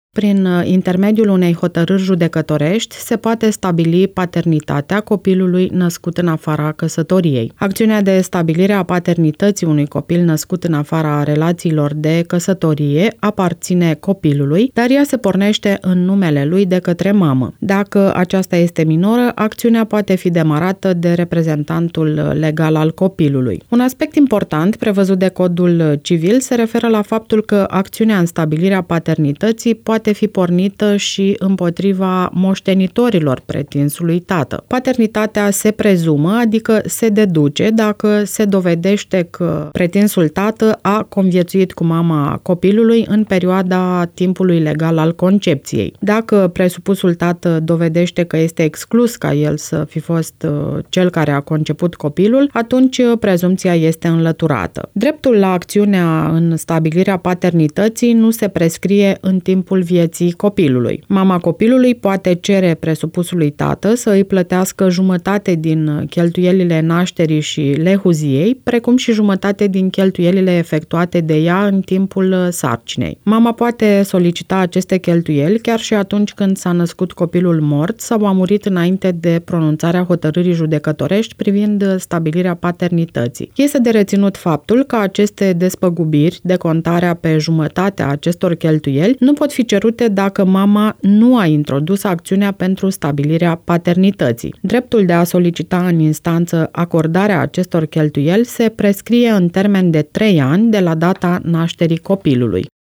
Prin intermediul unei hotărâri judecătorești se poate stabili paternitatea copilului născut în afara căsătoriei. Acțiunea de stabilire a paternității unui copil născut în afara relațiilor de căsătorie aparține copilului, dar ea se pornește în numele lui de către mamă. Dacă aceasta este minoră, acțiunea poate fi demarată de reprezentantul legal al copilului. Un aspect important prevăzut de Codul Civil se referă la faptul că acțiunea în stabilirea paternității poate fi pornită și împotriva moștenitorilor pretinsului tată. Paternitatea se prezumă, adică se deduce dacă se dovedește că pretinsul tată a conviețuit cu mama copilului în perioada timpului legal al concepției. Dacă presupusul tată dovedește că este exclus ca el să fi fost cel care a conceput copilul, atunci prezumția este înlăturată. Dreptul la acțiunea în stabilirea paternității nu se prescrie în timpul vieții copilului. Mama copilului poate cere presupusului tată să îi plătească jumătate din cheltuielile nașterii și lehuziei, precum și jumătate din cheltuielile efectuate de ea în timpul sarcinei. Mama poate solicita aceste cheltuieli chiar și atunci când s-a născut copilul mort sau a murit înainte de pronunțarea hotărârii judecătorești privind stabilirea paternității. Este de reținut faptul că aceste despăgubiri, decontarea pe jumătatea acestor cheltuieli, nu pot fi cerute dacă mama nu a introdus acțiunea pentru stabilirea paternității. Dreptul de a solicita în instanță acordarea acestor cheltuieli se prescrie în termen de 3 ani de la data nașterii copilului.